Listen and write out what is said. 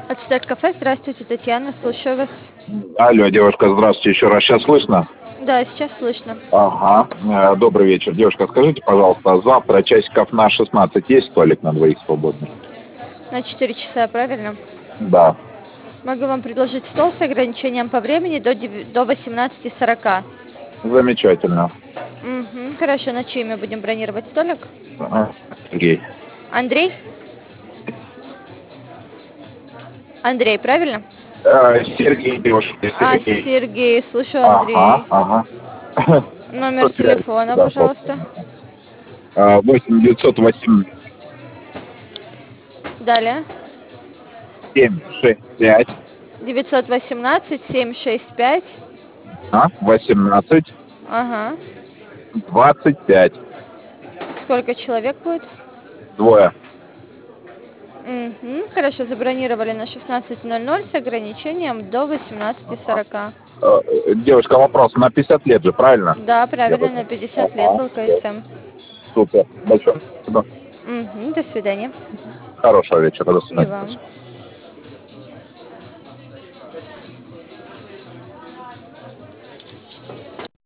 Ацетат кафе, здравствуйте, Татьяна, слушаю вас. Алло, девушка, здравствуйте еще раз. Сейчас слышно? Да, сейчас слышно. Ага. Добрый вечер. Девушка, скажите, пожалуйста, завтра часиков на 16 есть столик на двоих свободный? На 4 часа, правильно? Да. Могу вам предложить стол с ограничением по времени до 18:40. Замечательно. Угу, хорошо, на чье имя будем бронировать столик? Сергей. Андрей? Андрей, правильно? Сергей, девушка, Сергей. Сергей, слушаю, Ага, Андрей. ага. Номер телефона, Да, пожалуйста. 8 908 Далее. 765 918-765. 18 Ага. 25. Сколько человек будет? Двое. Угу, хорошо, забронировали на 16:00 с ограничением до 18:40. Девушка, вопрос на 50 лет же, правильно? Да, Я правильно, так- на 50 лет Ага. ЛКСМ. Супер. Большое спасибо. Угу, до свидания. Хорошего вечера. До И свидания. вам.